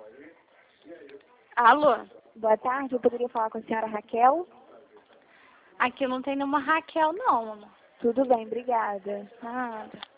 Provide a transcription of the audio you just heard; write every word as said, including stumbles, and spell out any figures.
Alô? Boa tarde, eu poderia falar com a senhora Raquel? Aqui não tem nenhuma Raquel, não, amor. Tudo bem, obrigada. Nada.